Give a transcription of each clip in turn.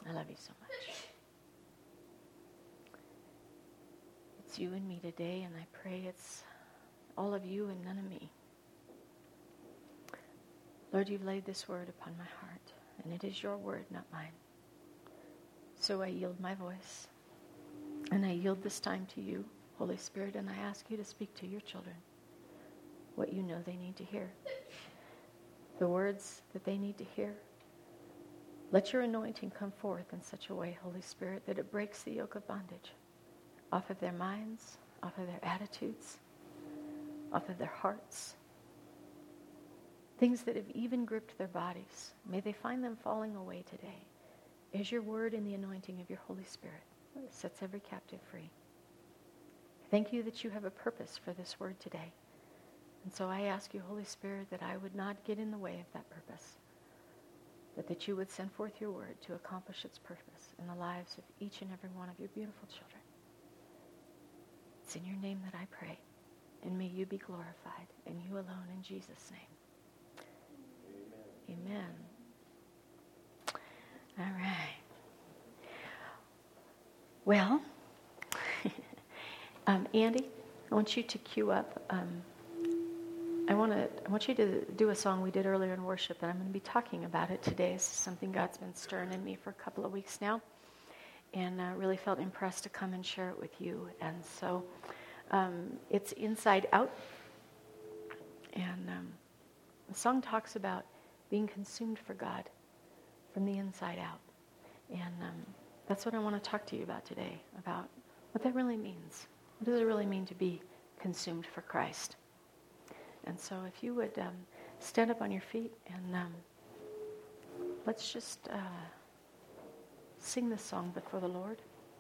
I love you so much. It's you and me today, and I pray it's all of you and none of me. Lord, you've laid this word upon my heart, and it is your word, not mine. So I yield my voice, and I yield this time to you, Holy Spirit, and I ask you to speak to your children what you know they need to hear, the words that they need to hear. Let your anointing come forth in such a way, Holy Spirit, that it breaks the yoke of bondage off of their minds, off of their attitudes, off of their hearts. Things that have even gripped their bodies, may they find them falling away today as your word and the anointing of your Holy Spirit sets every captive free. Thank you that you have a purpose for this word today. And so I ask you, Holy Spirit, that I would not get in the way of that purpose, but that you would send forth your word to accomplish its purpose in the lives of each and every one of your beautiful children. It's in your name that I pray, and may you be glorified, and you alone, in Jesus' name. Amen. All right. Well, Andy, I want you to cue up. I want you to do a song we did earlier in worship, and I'm going to be talking about it today. This is something God's been stirring in me for a couple of weeks now, and I really felt impressed to come and share it with you. And so it's Inside Out, and the song talks about being consumed for God from the inside out. And that's what I want to talk to you about today, about what that really means. What does it really mean to be consumed for Christ? And so if you would stand up on your feet and let's just sing this song before the Lord.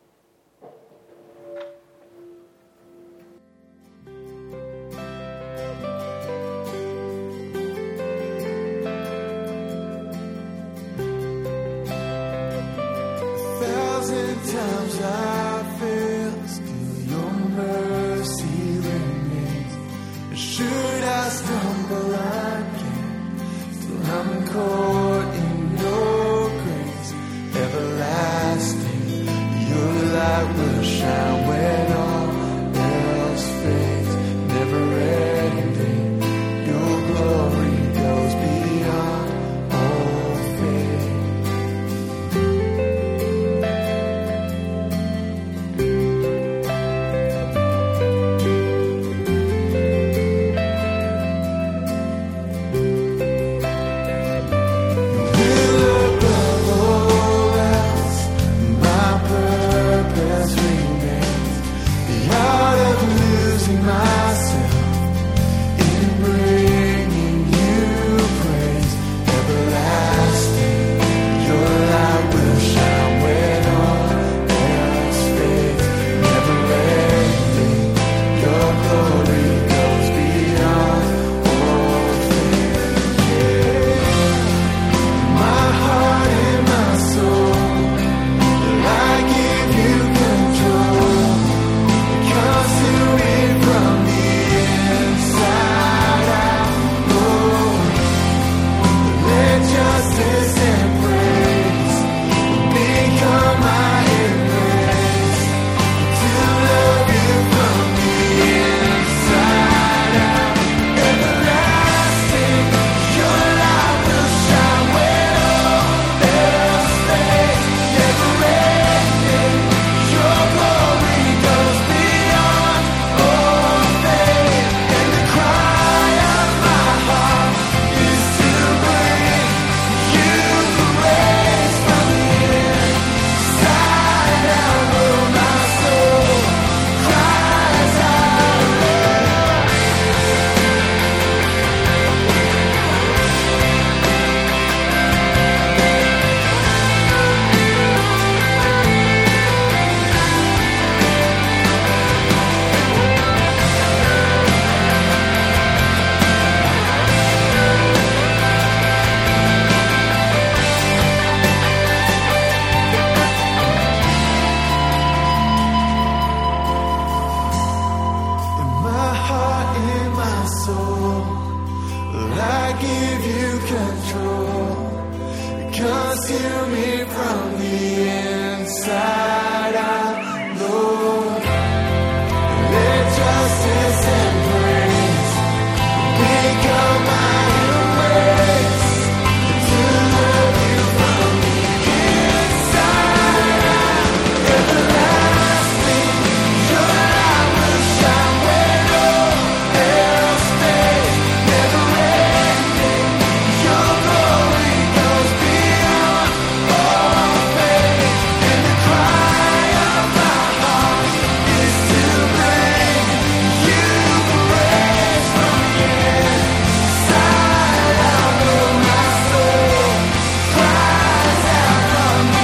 Times I feel still your mercy remains. Should I stumble again, still I'm caught in your grace. Everlasting, your light will shine when all else fades. Never ending, your glory goes beyond all faith. Fill me from the inside out, Lord. Let justice and praise become my ways to love you from the inside out. Everlasting, your light will shine when all else fades. Never ending, your glory goes beyond all faith. And the cry of my heart is to bring you praise from the inside out. Oh, my soul cries out from the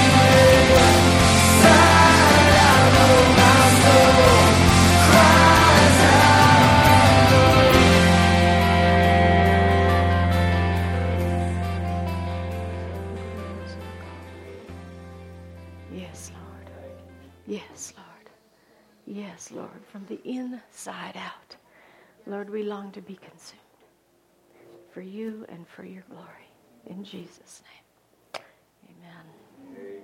inside out. Oh, my soul cries Yes, Lord. Yes, Lord. Yes, Lord. From the inside out. Lord, we long to be consumed for you and for your glory. In Jesus' name. Amen.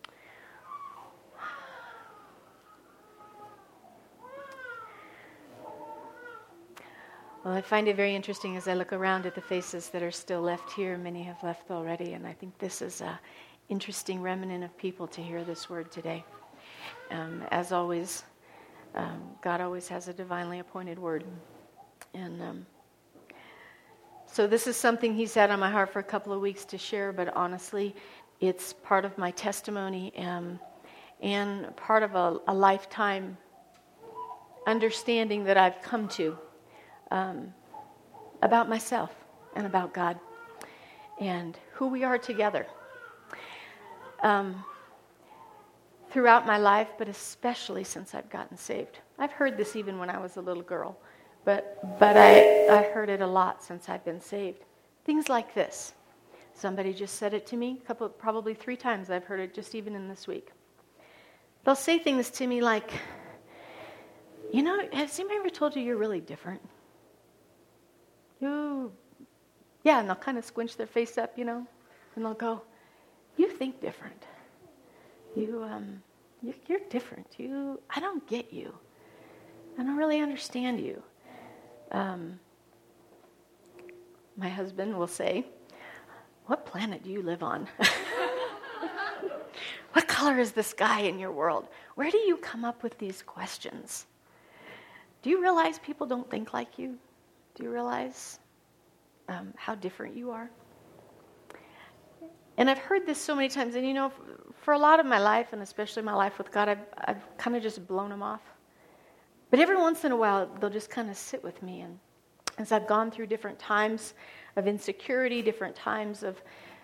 Well, I find it very interesting as I look around at the faces that are still left here. Many have left already, and I think this is an interesting remnant of people to hear this word today. As always, God always has a divinely appointed word. And so this is something He's had on my heart for a couple of weeks to share, but honestly, it's part of my testimony and part of a lifetime understanding that I've come to about myself and about God and who we are together. Throughout my life, but especially since I've gotten saved. I've heard this even when I was a little girl, but I heard it a lot since I've been saved. Things like this. Somebody just said it to me, probably 3 times I've heard it just even in this week. They'll say things to me like, you know, has anybody ever told you you're really different? Yeah, and they'll kind of squinch their face up, you know, and they'll go, you think different. You're different. I don't get you. I don't really understand you. My husband will say, what planet do you live on? What color is the sky in your world? Where do you come up with these questions? Do you realize people don't think like you? Do you realize how different you are? And I've heard this so many times, and you know, for a lot of my life, and especially my life with God, I've kind of just blown them off. But every once in a while, they'll just kind of sit with me, and as I've gone through different times of insecurity, different times of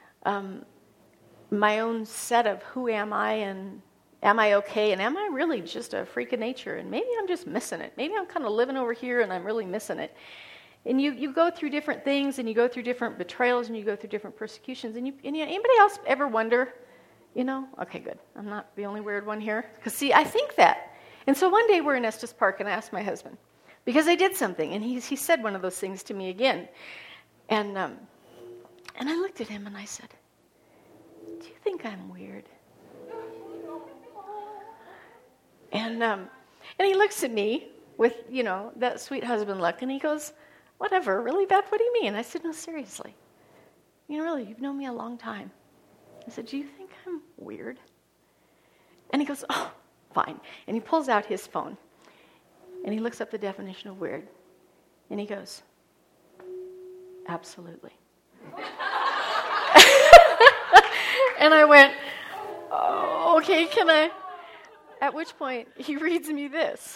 my own set of who am I, and am I okay, and am I really just a freak of nature, and maybe I'm just missing it. Maybe I'm kind of living over here, and I'm really missing it. And you go through different things, and you go through different betrayals, and you go through different persecutions. And anybody else ever wonder, you know, okay, good, I'm not the only weird one here. Because, see, I think that. And so one day we're in Estes Park, and I asked my husband, because I did something, and he said one of those things to me again. And I looked at him, and I said, do you think I'm weird? And he looks at me with, you know, that sweet husband look, and he goes, whatever, really, Beth, what do you mean? I said, no, seriously. You know, really, you've known me a long time. I said, do you think I'm weird? And he goes, oh, fine. And he pulls out his phone, and he looks up the definition of weird, and he goes, absolutely. And I went, oh, okay, can I? At which point, he reads me this.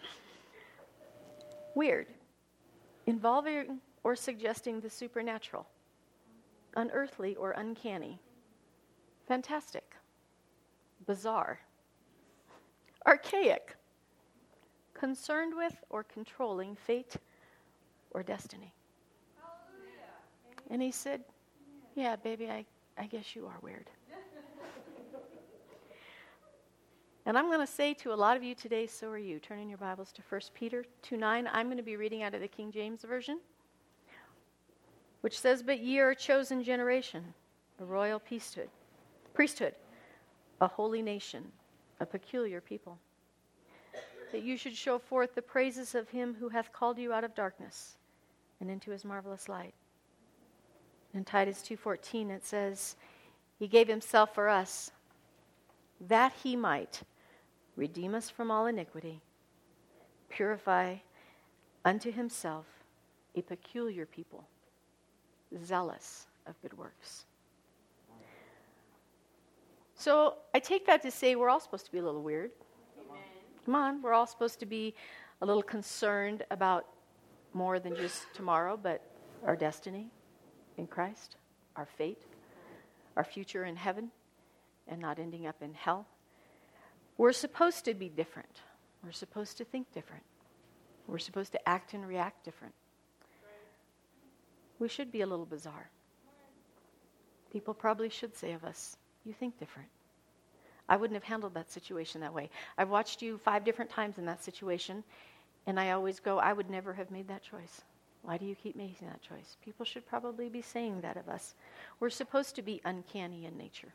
Weird. Involving or suggesting the supernatural. Unearthly or uncanny. Fantastic. Bizarre. Archaic. Concerned with or controlling fate or destiny. And he said, yeah, baby, I guess you are weird. And I'm going to say to a lot of you today, so are you. Turn in your Bibles to 1 Peter 2:9. I'm going to be reading out of the King James Version, which says, but ye are a chosen generation, a royal priesthood, priesthood, a holy nation, a peculiar people, that you should show forth the praises of him who hath called you out of darkness and into his marvelous light. In Titus 2:14 it says, he gave himself for us, that he might redeem us from all iniquity, purify unto himself a peculiar people, zealous of good works. So I take that to say we're all supposed to be a little weird. Amen. Come on, we're all supposed to be a little concerned about more than just tomorrow, but our destiny in Christ, our fate, our future in heaven, and not ending up in hell. We're supposed to be different. We're supposed to think different. We're supposed to act and react different. We should be a little bizarre. People probably should say of us, you think different. I wouldn't have handled that situation that way. I've watched you 5 different times in that situation, and I always go, I would never have made that choice. Why do you keep making that choice? People should probably be saying that of us. We're supposed to be uncanny in nature.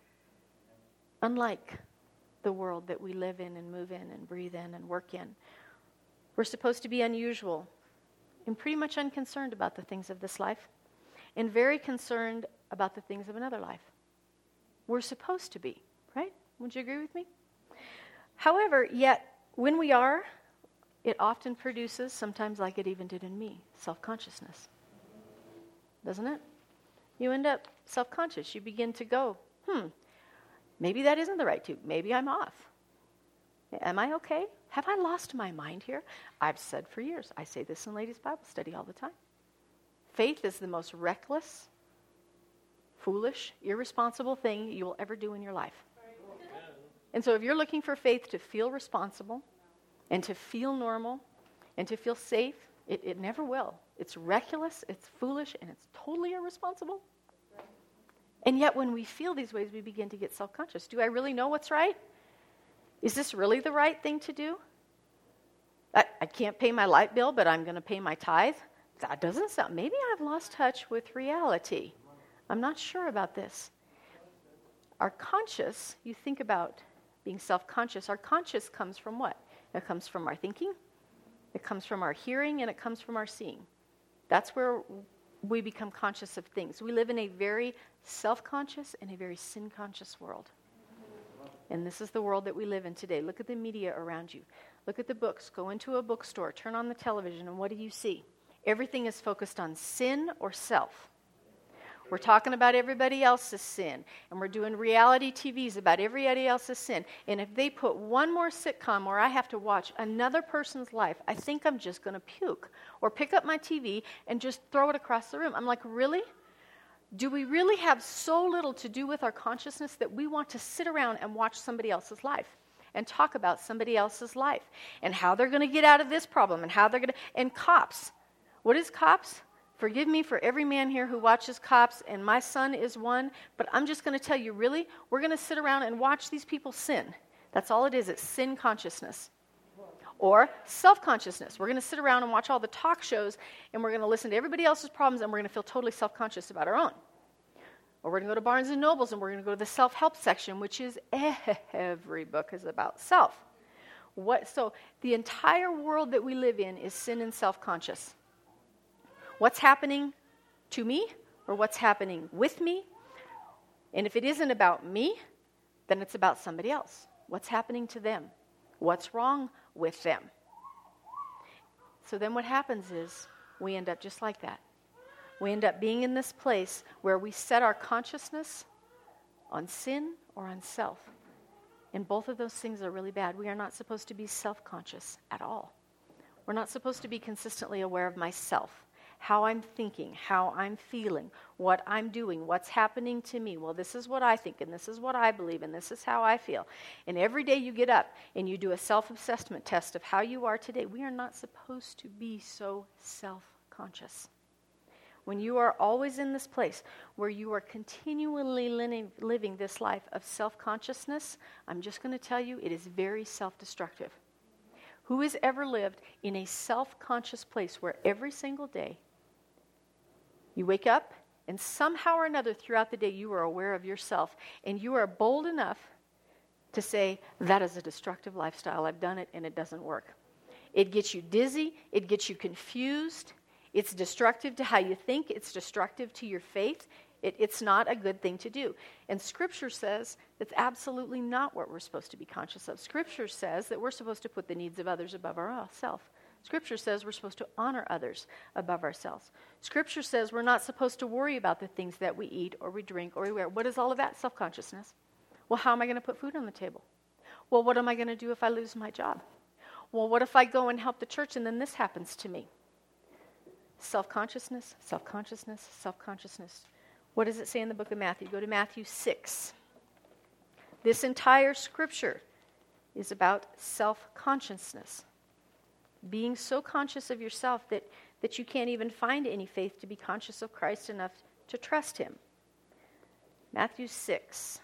Unlike the world that we live in and move in and breathe in and work in. We're supposed to be unusual and pretty much unconcerned about the things of this life and very concerned about the things of another life. We're supposed to be, right? Would you agree with me? However, yet, when we are, it often produces, sometimes like it even did in me, self-consciousness. Doesn't it? You end up self-conscious. You begin to go, maybe that isn't the right tube. Maybe I'm off. Am I okay? Have I lost my mind here? I've said for years, I say this in Ladies' Bible Study all the time. Faith is the most reckless, foolish, irresponsible thing you will ever do in your life. And so if you're looking for faith to feel responsible and to feel normal and to feel safe, it never will. It's reckless, it's foolish, and it's totally irresponsible. And yet when we feel these ways, we begin to get self-conscious. Do I really know what's right? Is this really the right thing to do? I can't pay my light bill, but I'm going to pay my tithe. That doesn't sound, maybe I've lost touch with reality. I'm not sure about this. Our conscious, you think about being self-conscious, our conscious comes from what? It comes from our thinking, it comes from our hearing, and it comes from our seeing. That's where we become conscious of things. We live in a very self-conscious and a very sin-conscious world. And this is the world that we live in today. Look at the media around you. Look at the books. Go into a bookstore, turn on the television, and what do you see? Everything is focused on sin or self. We're talking about everybody else's sin, and we're doing reality TVs about everybody else's sin. And if they put one more sitcom where I have to watch another person's life, I think I'm just going to puke or pick up my TV and just throw it across the room. I'm like, really? Do we really have so little to do with our consciousness that we want to sit around and watch somebody else's life and talk about somebody else's life and how they're going to get out of this problem and how they're going to... And Cops. What is Cops? Forgive me for every man here who watches Cops, and my son is one, but I'm just going to tell you, really, we're going to sit around and watch these people sin. That's all it is. It's sin consciousness. Or self-consciousness. We're going to sit around and watch all the talk shows, and we're going to listen to everybody else's problems, and we're going to feel totally self-conscious about our own. Or we're going to go to Barnes & Nobles, and we're going to go to the self-help section, which is every book is about self. So the entire world that we live in is sin and self-conscious. What's happening to me or what's happening with me? And if it isn't about me, then it's about somebody else. What's happening to them? What's wrong with them? So then what happens is we end up just like that. We end up being in this place where we set our consciousness on sin or on self. And both of those things are really bad. We are not supposed to be self-conscious at all. We're not supposed to be consistently aware of myself, how I'm thinking, how I'm feeling, what I'm doing, what's happening to me. Well, this is what I think, and this is what I believe, and this is how I feel. And every day you get up and you do a self-assessment test of how you are today. We are not supposed to be so self-conscious. When you are always in this place where you are continually living this life of self-consciousness, I'm just going to tell you, it is very self-destructive. Who has ever lived in a self-conscious place where every single day you wake up And somehow or another throughout the day, you are aware of yourself. And you are bold enough to say, that is a destructive lifestyle. I've done it and it doesn't work. It gets you dizzy. It gets you confused. It's destructive to how you think. It's destructive to your faith. It's not a good thing to do. And Scripture says that's absolutely not what we're supposed to be conscious of. Scripture says that we're supposed to put the needs of others above ourselves. Scripture says we're supposed to honor others above ourselves. Scripture says we're not supposed to worry about the things that we eat or we drink or we wear. What is all of that? Self-consciousness. Well, how am I going to put food on the table? Well, what am I going to do if I lose my job? Well, what if I go and help the church and then this happens to me? Self-consciousness, self-consciousness, self-consciousness. What does it say in the book of Matthew? Go to Matthew 6. This entire scripture is about self-consciousness. Being so conscious of yourself that you can't even find any faith to be conscious of Christ enough to trust him. Matthew 6.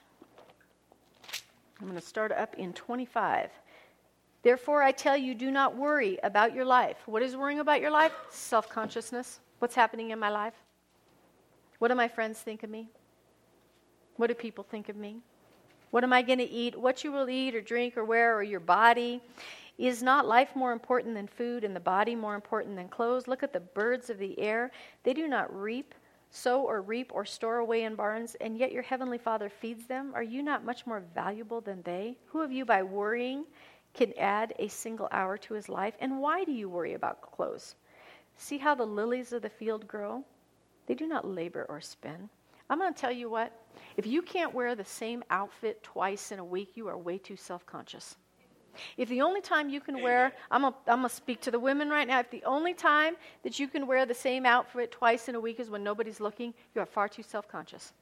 I'm going to start up in 25. Therefore, I tell you, do not worry about your life. What is worrying about your life? Self-consciousness. What's happening in my life? What do my friends think of me? What do people think of me? What am I going to eat? What you will eat or drink or wear or your body? Is not life more important than food and the body more important than clothes? Look at the birds of the air. They do not sow or reap or store away in barns, and yet your heavenly Father feeds them. Are you not much more valuable than they? Who of you by worrying can add a single hour to his life? And why do you worry about clothes? See how the lilies of the field grow? They do not labor or spin. I'm going to tell you what. If you can't wear the same outfit twice in a week, you are way too self-conscious. If the only time you can wear, I'm going to speak to the women right now. If the only time that you can wear the same outfit twice in a week is when nobody's looking, you are far too self-conscious.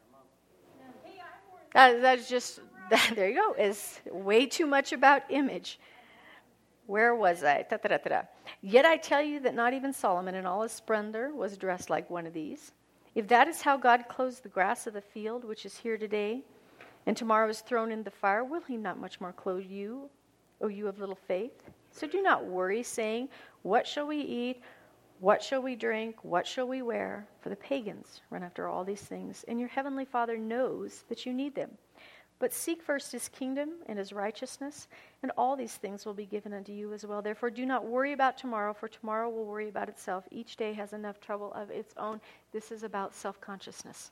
That's just, there you go. It's way too much about image. Where was I? Yet I tell you that not even Solomon in all his splendor was dressed like one of these. If that is how God clothes the grass of the field, which is here today, and tomorrow is thrown in the fire, will he not much more clothe you, O you of little faith? So do not worry, saying, what shall we eat? What shall we drink? What shall we wear? For the pagans run after all these things, and your heavenly Father knows that you need them. But seek first his kingdom and his righteousness, and all these things will be given unto you as well. Therefore, do not worry about tomorrow, for tomorrow will worry about itself. Each day has enough trouble of its own. This is about self-consciousness.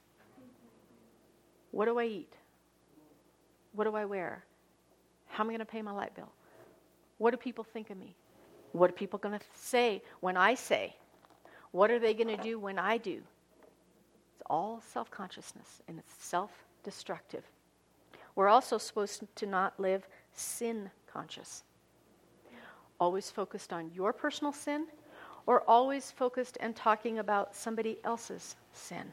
What do I eat? What do I wear? How am I going to pay my light bill? What do people think of me? What are people going to say when I say? What are they going to do when I do? It's all self-consciousness, and it's self-destructive. We're also supposed to not live sin-conscious. Always focused on your personal sin, or always focused and talking about somebody else's sin.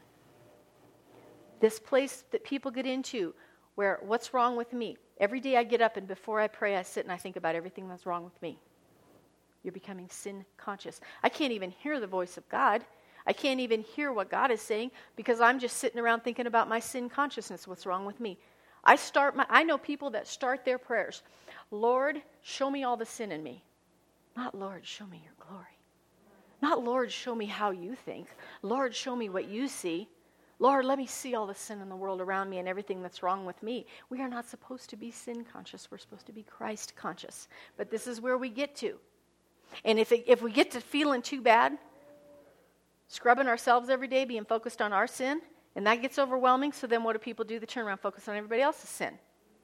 This place that people get into where, what's wrong with me? Every day I get up and before I pray, I sit and I think about everything that's wrong with me. You're becoming sin-conscious. I can't even hear the voice of God. I can't even hear what God is saying because I'm just sitting around thinking about my sin-consciousness, what's wrong with me. I know people that start their prayers, Lord, show me all the sin in me. Not, Lord, show me your glory. Not, Lord, show me how you think. Lord, show me what you see. Lord, let me see all the sin in the world around me and everything that's wrong with me. We are not supposed to be sin-conscious. We're supposed to be Christ-conscious. But this is where we get to. And if we get to feeling too bad, scrubbing ourselves every day, being focused on our sin, and that gets overwhelming, so then what do people do? They turn around and focus on everybody else's sin.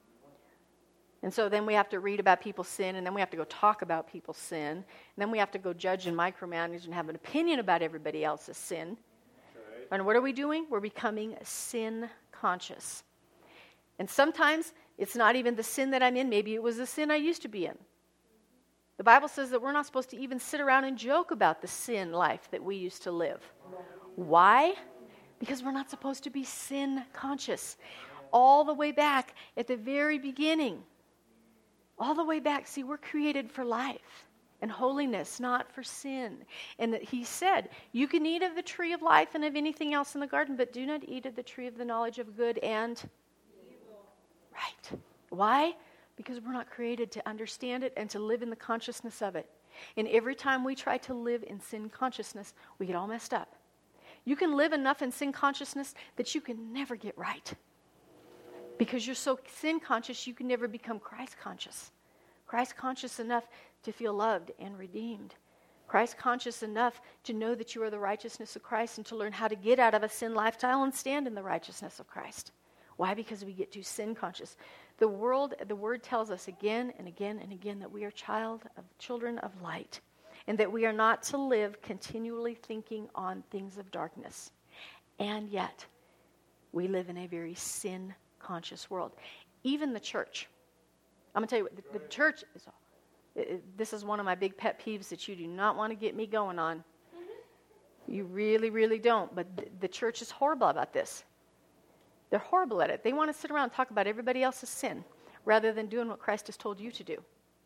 And so then we have to read about people's sin, and then we have to go talk about people's sin, and then we have to go judge and micromanage and have an opinion about everybody else's sin. Okay. And what are we doing? We're becoming sin-conscious. And sometimes it's not even the sin that I'm in. Maybe it was the sin I used to be in. The Bible says that we're not supposed to even sit around and joke about the sin life that we used to live. Why? Because we're not supposed to be sin-conscious. All the way back at the very beginning. All the way back. See, we're created for life and holiness, not for sin. And that he said, you can eat of the tree of life and of anything else in the garden, but do not eat of the tree of the knowledge of good and evil. Right. Why? Because we're not created to understand it and to live in the consciousness of it. And every time we try to live in sin consciousness, we get all messed up. You can live enough in sin consciousness that you can never get right. Because you're so sin conscious, you can never become Christ conscious. Christ conscious enough to feel loved and redeemed. Christ conscious enough to know that you are the righteousness of Christ and to learn how to get out of a sin lifestyle and stand in the righteousness of Christ. Why? Because we get too sin conscious. The word tells us again and again and again that we are children of light, and that we are not to live continually thinking on things of darkness. And yet, we live in a very sin conscious world. Even the church. I'm going to tell you what, the church is. This is one of my big pet peeves that you do not want to get me going on. You really, really don't. But the church is horrible about this. They're horrible at it. They want to sit around and talk about everybody else's sin rather than doing what Christ has told you to do.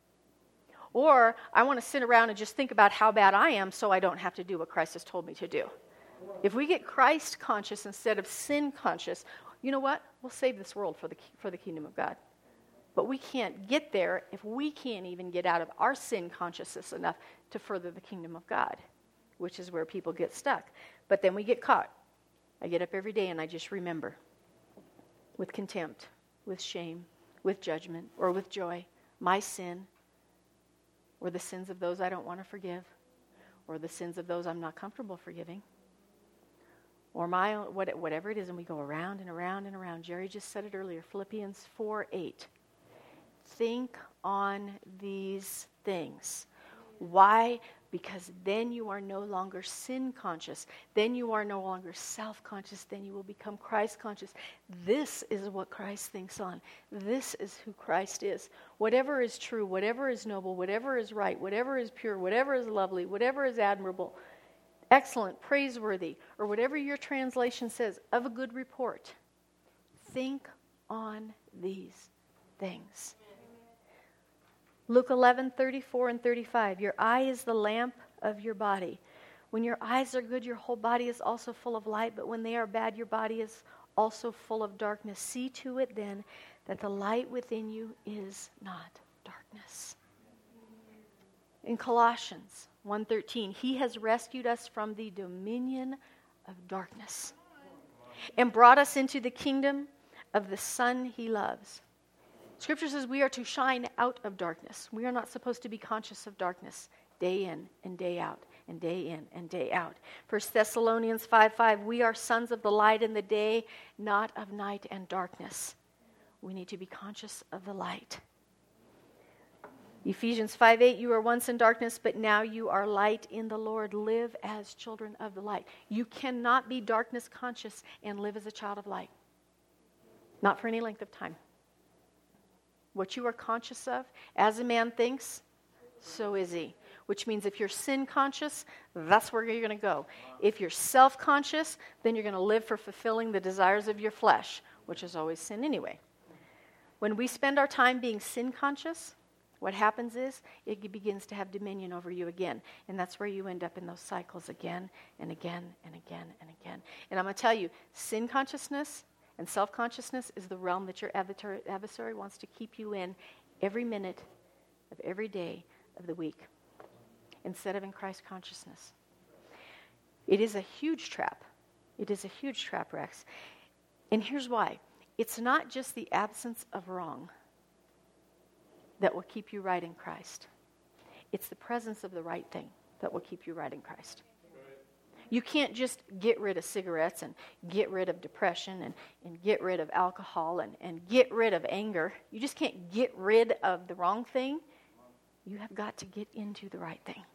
Or I want to sit around and just think about how bad I am so I don't have to do what Christ has told me to do. If we get Christ conscious instead of sin conscious, you know what? We'll save this world for the kingdom of God. But we can't get there if we can't even get out of our sin consciousness enough to further the kingdom of God, which is where people get stuck. But then we get caught. I get up every day and I just remember with contempt, with shame, with judgment, or with joy, my sin, or the sins of those I don't want to forgive, or the sins of those I'm not comfortable forgiving, or my own, whatever it is, and we go around and around and around. Jerry just said it earlier, Philippians 4:8. Think on these things. Why? Because then you are no longer sin conscious. Then you are no longer self-conscious. Then you will become Christ conscious. This is what Christ thinks on. This is who Christ is. Whatever is true, whatever is noble, whatever is right, whatever is pure, whatever is lovely, whatever is admirable, excellent, praiseworthy, or whatever your translation says, of a good report. Think on these things. Luke 11:34 and 35. Your eye is the lamp of your body. When your eyes are good, your whole body is also full of light, but when they are bad, your body is also full of darkness. See to it then that the light within you is not darkness. In Colossians 1:13, He has rescued us from the dominion of darkness and brought us into the kingdom of the Son He loves. Scripture says we are to shine out of darkness. We are not supposed to be conscious of darkness day in and day out and day in and day out. 1 Thessalonians 5:5, we are sons of the light in the day, not of night and darkness. We need to be conscious of the light. Ephesians 5:8, you were once in darkness, but now you are light in the Lord. Live as children of the light. You cannot be darkness conscious and live as a child of light. Not for any length of time. What you are conscious of, as a man thinks, so is he. Which means if you're sin conscious, that's where you're going to go. If you're self-conscious, then you're going to live for fulfilling the desires of your flesh, which is always sin anyway. When we spend our time being sin conscious, what happens is it begins to have dominion over you again. And that's where you end up in those cycles again and again and again and again. And I'm going to tell you, sin consciousness and self-consciousness is the realm that your adversary wants to keep you in every minute of every day of the week, instead of in Christ consciousness. It is a huge trap. It is a huge trap, Rex. And here's why. It's not just the absence of wrong that will keep you right in Christ. It's the presence of the right thing that will keep you right in Christ. You can't just get rid of cigarettes and get rid of depression and get rid of alcohol and get rid of anger. You just can't get rid of the wrong thing. You have got to get into the right thing,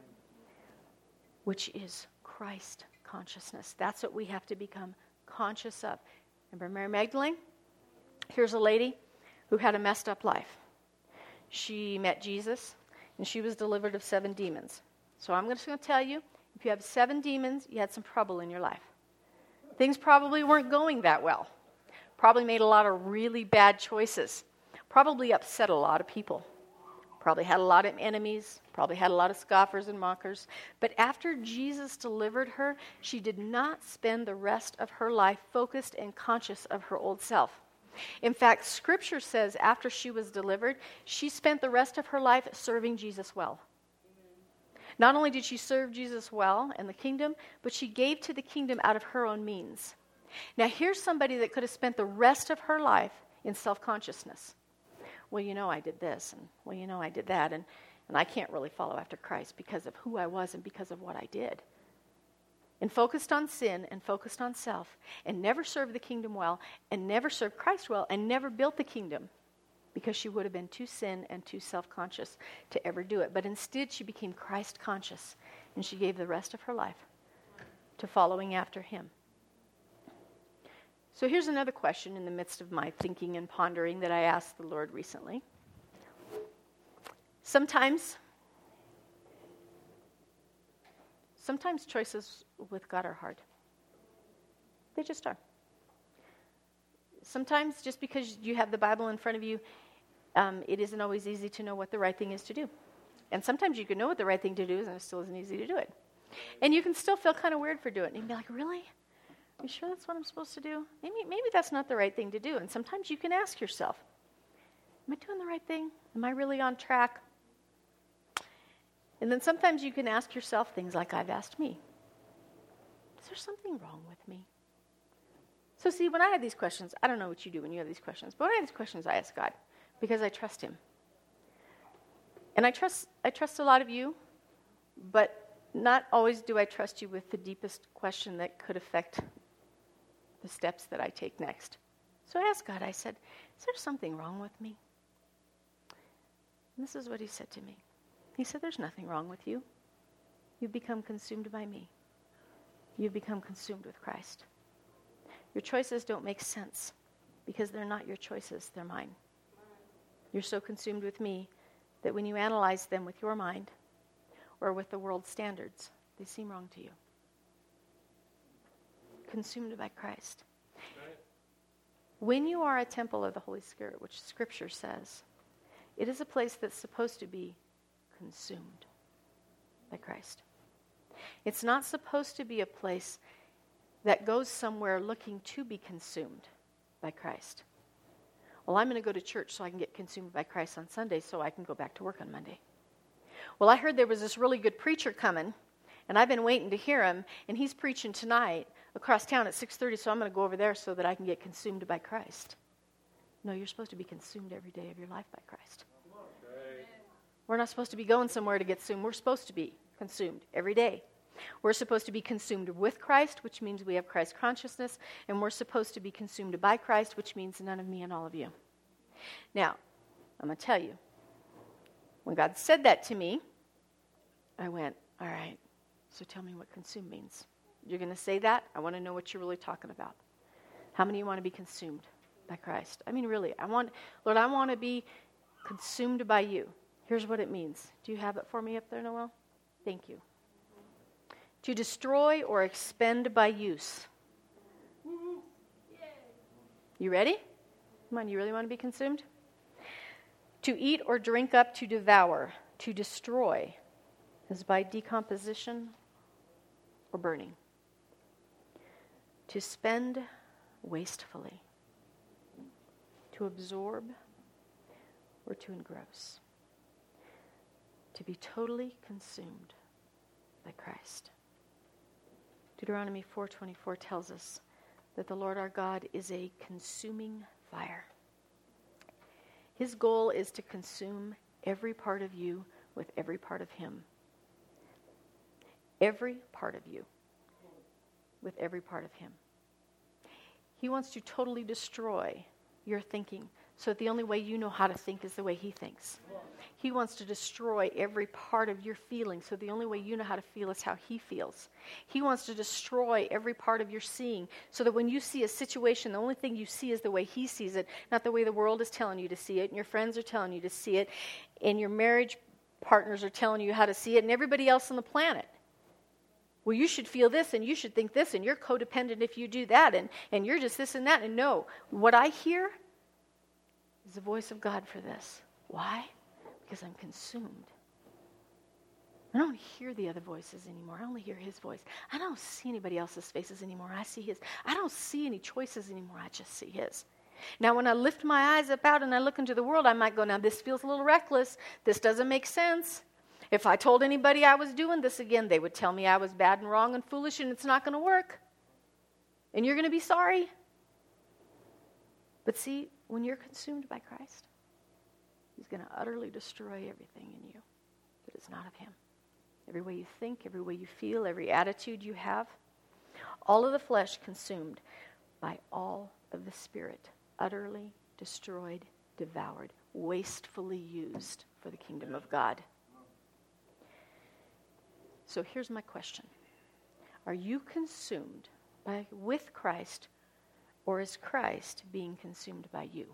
which is Christ consciousness. That's what we have to become conscious of. Remember Mary Magdalene? Here's a lady who had a messed up life. She met Jesus, and she was delivered of 7 demons. So I'm just going to tell you, if you have 7 demons, you had some trouble in your life. Things probably weren't going that well. Probably made a lot of really bad choices. Probably upset a lot of people. Probably had a lot of enemies. Probably had a lot of scoffers and mockers. But after Jesus delivered her, she did not spend the rest of her life focused and conscious of her old self. In fact, Scripture says after she was delivered, she spent the rest of her life serving Jesus well. Not only did she serve Jesus well and the kingdom, but she gave to the kingdom out of her own means. Now, here's somebody that could have spent the rest of her life in self-consciousness. Well, I did this, and well, I did that, and I can't really follow after Christ because of who I was and because of what I did. And focused on sin and focused on self, and never served the kingdom well, and never served Christ well, and never built the kingdom, because she would have been too sin and too self-conscious to ever do it. But instead, she became Christ-conscious, and she gave the rest of her life to following after him. So here's another question in the midst of my thinking and pondering that I asked the Lord recently. Sometimes choices with God are hard. They just are. Sometimes just because you have the Bible in front of you, it isn't always easy to know what the right thing is to do. And sometimes you can know what the right thing to do is, and it still isn't easy to do it. And you can still feel kind of weird for doing it. And you can be like, really? Are you sure that's what I'm supposed to do? Maybe that's not the right thing to do. And sometimes you can ask yourself, am I doing the right thing? Am I really on track? And then sometimes you can ask yourself things like I've asked me. Is there something wrong with me? So see, when I have these questions, I don't know what you do when you have these questions, but when I have these questions, I ask God because I trust him. And I trust a lot of you, but not always do I trust you with the deepest question that could affect the steps that I take next. So I asked God, I said, is there something wrong with me? And this is what he said to me. He said, there's nothing wrong with you. You've become consumed by me. You've become consumed with Christ. Your choices don't make sense because they're not your choices, they're mine. You're so consumed with me that when you analyze them with your mind or with the world's standards, they seem wrong to you. Consumed by Christ. Right. When you are a temple of the Holy Spirit, which Scripture says, it is a place that's supposed to be consumed by Christ. It's not supposed to be a place that goes somewhere looking to be consumed by Christ. Well, I'm going to go to church so I can get consumed by Christ on Sunday so I can go back to work on Monday. Well, I heard there was this really good preacher coming, and I've been waiting to hear him, and he's preaching tonight across town at 6:30, so I'm going to go over there so that I can get consumed by Christ. No, you're supposed to be consumed every day of your life by Christ. Okay. We're not supposed to be going somewhere to get consumed. We're supposed to be consumed every day. We're supposed to be consumed with Christ, which means we have Christ consciousness, and we're supposed to be consumed by Christ, which means none of me and all of you. Now, I'm going to tell you, when God said that to me, I went, all right, so tell me what consume means. You're going to say that? I want to know what you're really talking about. How many of you want to be consumed by Christ? I mean, really, Lord, I want to be consumed by you. Here's what it means. Do you have it for me up there, Noel? Thank you. To destroy or expend by use. You ready? Come on, you really want to be consumed? To eat or drink up, to devour, to destroy, is by decomposition or burning. To spend wastefully, to absorb or to engross. To be totally consumed by Christ. Deuteronomy 4:24 tells us that the Lord our God is a consuming fire. His goal is to consume every part of you with every part of him. Every part of you with every part of him. He wants to totally destroy your thinking so that the only way you know how to think is the way he thinks. He wants to destroy every part of your feeling so the only way you know how to feel is how he feels. He wants to destroy every part of your seeing so that when you see a situation, the only thing you see is the way he sees it, not the way the world is telling you to see it, and your friends are telling you to see it, and your marriage partners are telling you how to see it, and everybody else on the planet. Well, you should feel this, and you should think this, and you're codependent if you do that, and you're just this and that. And no, what I hear is the voice of God for this. Why? Because I'm consumed. I don't hear the other voices anymore. I only hear his voice. I don't see anybody else's faces anymore. I see his. I don't see any choices anymore. I just see his. Now, when I lift my eyes up out and I look into the world, I might go, now this feels a little reckless. This doesn't make sense. If I told anybody I was doing this again, they would tell me I was bad and wrong and foolish and it's not going to work. And you're going to be sorry. But see, when you're consumed by Christ, He's going to utterly destroy everything in you that is not of Him. Every way you think, every way you feel, every attitude you have. All of the flesh consumed by all of the Spirit, utterly destroyed, devoured, wastefully used for the kingdom of God. So here's my question. Are you consumed with Christ, or is Christ being consumed by you?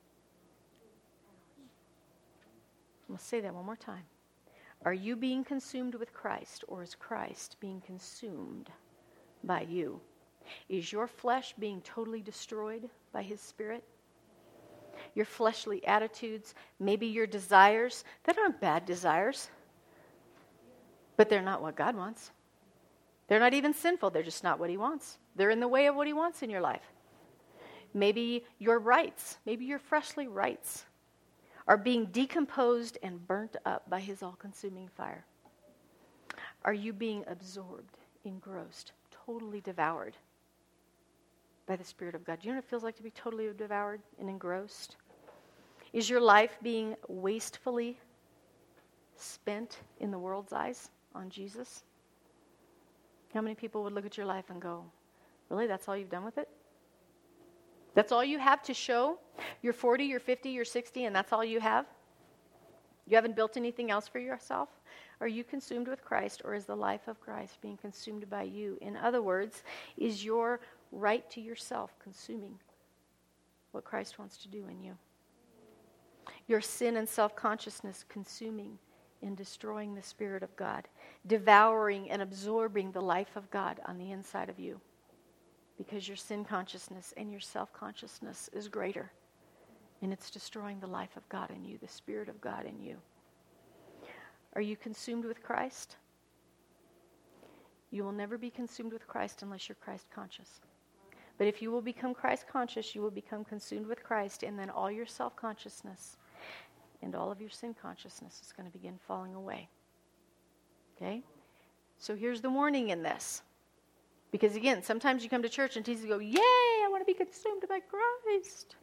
I'm going to say that one more time. Are you being consumed with Christ, or is Christ being consumed by you? Is your flesh being totally destroyed by His Spirit? Your fleshly attitudes, maybe your desires, that aren't bad desires, but they're not what God wants. They're not even sinful. They're just not what He wants. They're in the way of what He wants in your life. Maybe your rights, maybe your fleshly rights are being decomposed and burnt up by His all-consuming fire. Are you being absorbed, engrossed, totally devoured by the Spirit of God? Do you know what it feels like to be totally devoured and engrossed? Is your life being wastefully spent in the world's eyes on Jesus? How many people would look at your life and go, really, that's all you've done with it? That's all you have to show? You're 40, you're 50, you're 60, and that's all you have? You haven't built anything else for yourself? Are you consumed with Christ, or is the life of Christ being consumed by you? In other words, is your right to yourself consuming what Christ wants to do in you? Your sin and self-consciousness consuming and destroying the Spirit of God, devouring and absorbing the life of God on the inside of you, because your sin consciousness and your self-consciousness is greater, and it's destroying the life of God in you, the Spirit of God in you. Are you consumed with Christ? You will never be consumed with Christ unless you're Christ conscious. But if you will become Christ conscious, you will become consumed with Christ, and then all your self-consciousness and all of your sin consciousness is going to begin falling away. Okay? So here's the warning in this. Because again, sometimes you come to church and Jesus go, yay, I want to be consumed by Christ.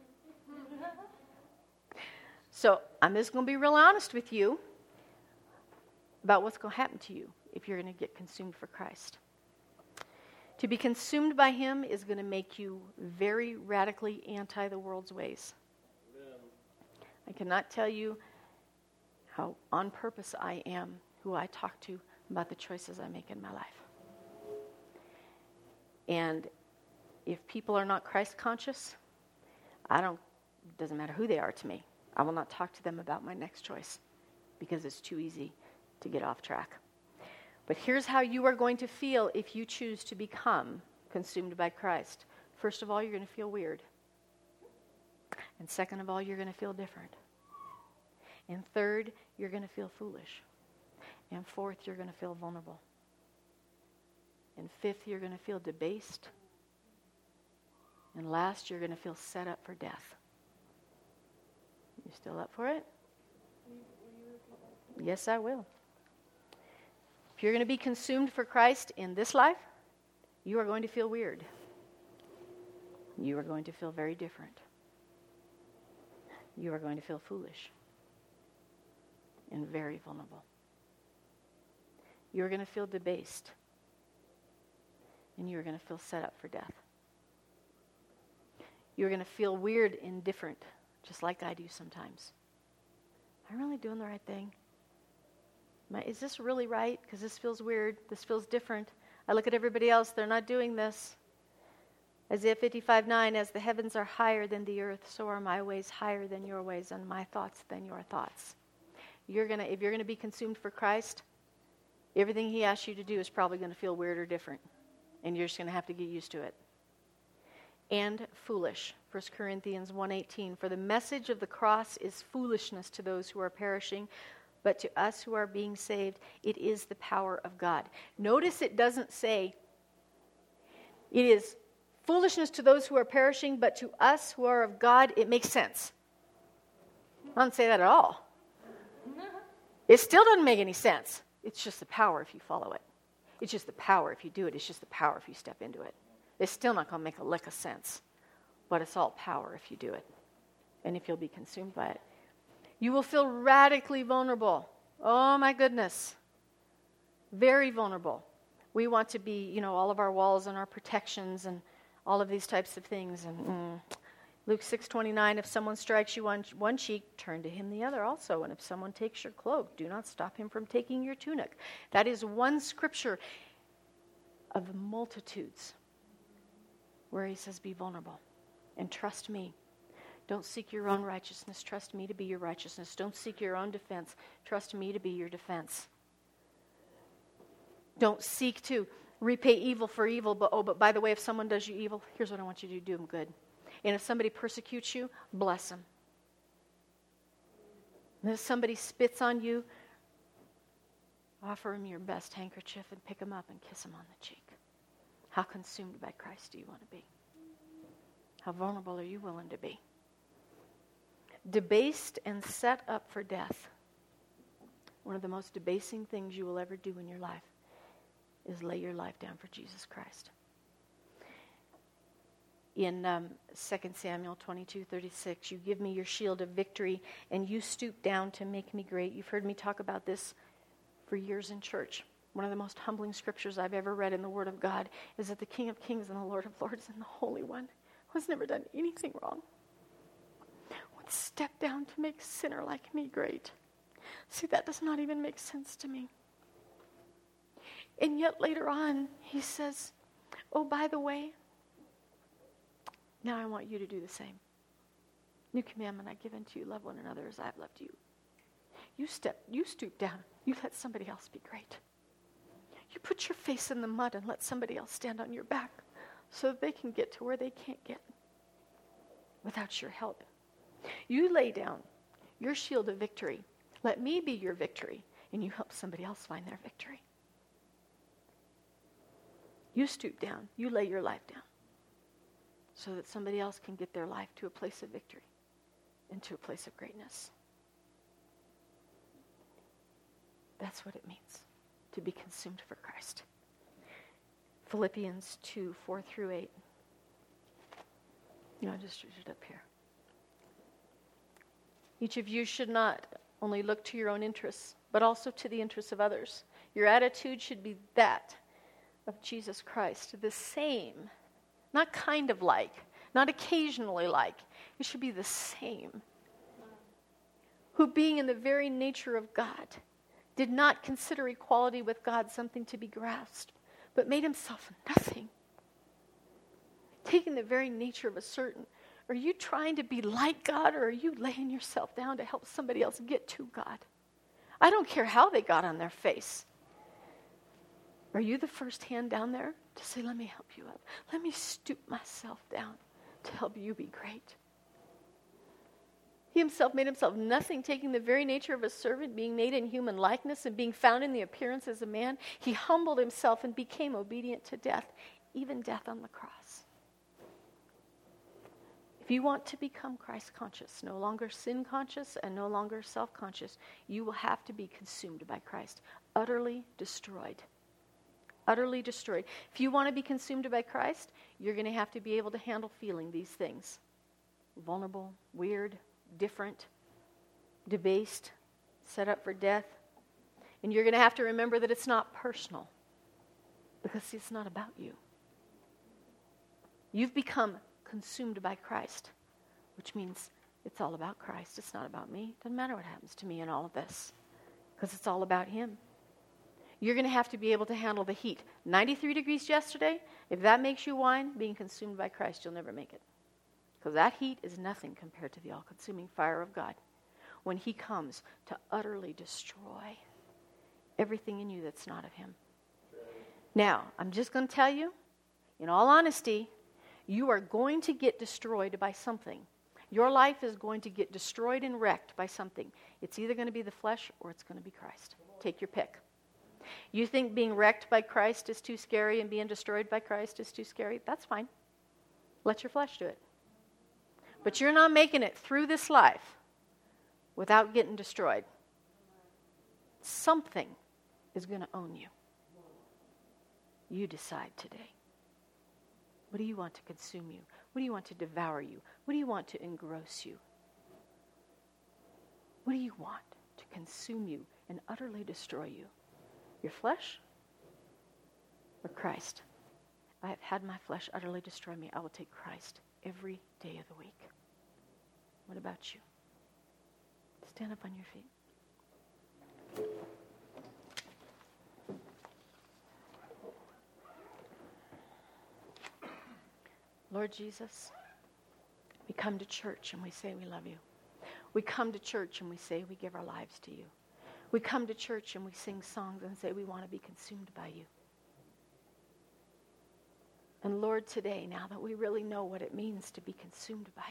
So I'm just going to be real honest with you about what's going to happen to you if you're going to get consumed for Christ. To be consumed by Him is going to make you very radically anti the world's ways. Amen. I cannot tell you how on purpose I am, who I talk to about the choices I make in my life. And if people are not Christ conscious, it doesn't matter who they are to me. I will not talk to them about my next choice because it's too easy to get off track. But here's how you are going to feel if you choose to become consumed by Christ. First of all, you're going to feel weird. And second of all, you're going to feel different. And third, you're going to feel foolish. And fourth, you're going to feel vulnerable. And fifth, you're going to feel debased. And last, you're going to feel set up for death. You still up for it? Yes, I will. If you're going to be consumed for Christ in this life, you are going to feel weird. You are going to feel very different. You are going to feel foolish and very vulnerable. You are going to feel debased. And you are going to feel set up for death. You're going to feel weird and different, just like I do sometimes. Am I really doing the right thing? Is this really right? Because this feels weird. This feels different. I look at everybody else. They're not doing this. Isaiah 55:9, as the heavens are higher than the earth, so are my ways higher than your ways, and my thoughts than your thoughts. If you're going to be consumed for Christ, everything He asks you to do is probably going to feel weird or different. And you're just going to have to get used to it. And foolish. 1 Corinthians 1:18. For the message of the cross is foolishness to those who are perishing, but to us who are being saved, it is the power of God. Notice it doesn't say it is foolishness to those who are perishing, but to us who are of God, it makes sense. I don't say that at all. It still doesn't make any sense. It's just the power if you follow it. It's just the power if you do it. It's just the power if you step into it. It's still not going to make a lick of sense. But it's all power if you do it. And if you'll be consumed by it. You will feel radically vulnerable. Oh my goodness. Very vulnerable. We want to be, all of our walls and our protections and all of these types of things. And Luke 6:29, if someone strikes you on one cheek, turn to him the other also. And if someone takes your cloak, do not stop him from taking your tunic. That is one scripture of multitudes where he says, be vulnerable and trust me. Don't seek your own righteousness. Trust me to be your righteousness. Don't seek your own defense. Trust me to be your defense. Don't seek to repay evil for evil. But by the way, if someone does you evil, here's what I want you to do them good. And if somebody persecutes you, bless them. And if somebody spits on you, offer them your best handkerchief and pick them up and kiss them on the cheek. How consumed by Christ do you want to be? How vulnerable are you willing to be? Debased and set up for death. One of the most debasing things you will ever do in your life is lay your life down for Jesus Christ. In 2 Samuel 22:36, you give me your shield of victory, and you stoop down to make me great. You've heard me talk about this for years in church. One of the most humbling scriptures I've ever read in the Word of God is that the King of Kings and the Lord of Lords and the Holy One, who has never done anything wrong, would step down to make a sinner like me great. See, that does not even make sense to me. And yet later on, he says, oh, by the way, now I want you to do the same. New commandment I give unto you, love one another as I have loved you. You stoop down. You let somebody else be great. You put your face in the mud and let somebody else stand on your back so that they can get to where they can't get without your help. You lay down your shield of victory. Let me be your victory, and you help somebody else find their victory. You stoop down. You lay your life down so that somebody else can get their life to a place of victory and to a place of greatness. That's what it means to be consumed for Christ. Philippians 2:4-8. I'll just read it up here. Each of you should not only look to your own interests, but also to the interests of others. Your attitude should be that of Jesus Christ, the same. Not kind of like, not occasionally like. It should be the same. Who being in the very nature of God, did not consider equality with God something to be grasped, but made himself nothing. Taking the very nature of a servant. Are you trying to be like God, or are you laying yourself down to help somebody else get to God? I don't care how they got on their face. Are you the first hand down there to say, let me help you up? Let me stoop myself down to help you be great. He himself made himself nothing, taking the very nature of a servant, being made in human likeness, and being found in the appearance as a man. He humbled himself and became obedient to death, even death on the cross. If you want to become Christ-conscious, no longer sin-conscious and no longer self-conscious, you will have to be consumed by Christ, utterly destroyed. Utterly destroyed. If you want to be consumed by Christ, you're going to have to be able to handle feeling these things. Vulnerable, weird, different, debased, set up for death. And you're going to have to remember that it's not personal. Because see, it's not about you. You've become consumed by Christ, which means it's all about Christ. It's not about me. It doesn't matter what happens to me in all of this, because it's all about him. You're going to have to be able to handle the heat. 93 degrees yesterday, if that makes you whine, being consumed by Christ, you'll never make it. Because that heat is nothing compared to the all-consuming fire of God when he comes to utterly destroy everything in you that's not of him. Now, I'm just going to tell you, in all honesty, you are going to get destroyed by something. Your life is going to get destroyed and wrecked by something. It's either going to be the flesh or it's going to be Christ. Take your pick. You think being wrecked by Christ is too scary and being destroyed by Christ is too scary? That's fine. Let your flesh do it. But you're not making it through this life without getting destroyed. Something is going to own you. You decide today. What do you want to consume you? What do you want to devour you? What do you want to engross you? What do you want to consume you and utterly destroy you? Your flesh or Christ? I have had my flesh utterly destroy me. I will take Christ every day of the week. What about you? Stand up on your feet. Lord Jesus, we come to church and we say we love you. We come to church and we say we give our lives to you. We come to church and we sing songs and say we want to be consumed by you. And Lord, today, now that we really know what it means to be consumed by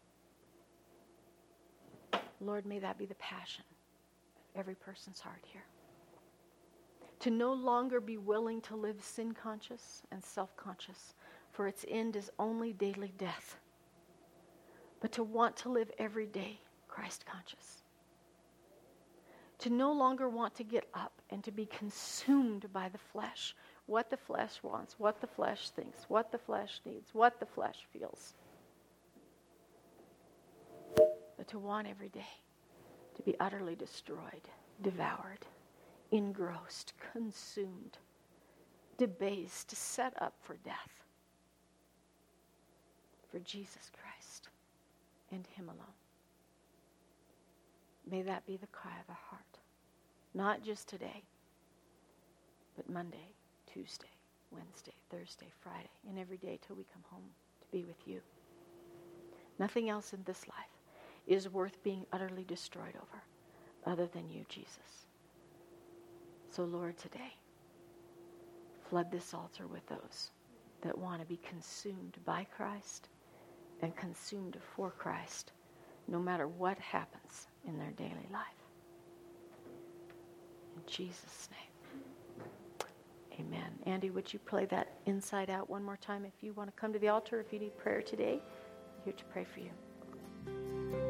you, Lord, may that be the passion of every person's heart here. To no longer be willing to live sin-conscious and self-conscious, for its end is only daily death, but to want to live every day Christ-conscious. To no longer want to get up and to be consumed by the flesh, what the flesh wants, what the flesh thinks, what the flesh needs, what the flesh feels. But to want every day to be utterly destroyed, devoured, engrossed, consumed, debased, set up for death. For Jesus Christ and Him alone. May that be the cry of our heart. Not just today, but Monday, Tuesday, Wednesday, Thursday, Friday, and every day till we come home to be with you. Nothing else in this life is worth being utterly destroyed over other than you, Jesus. So Lord, today, flood this altar with those that want to be consumed by Christ and consumed for Christ, no matter what happens in their daily life. In Jesus' name, amen. Andy, would you play that Inside Out one more time? If you want to come to the altar, if you need prayer today, I'm here to pray for you.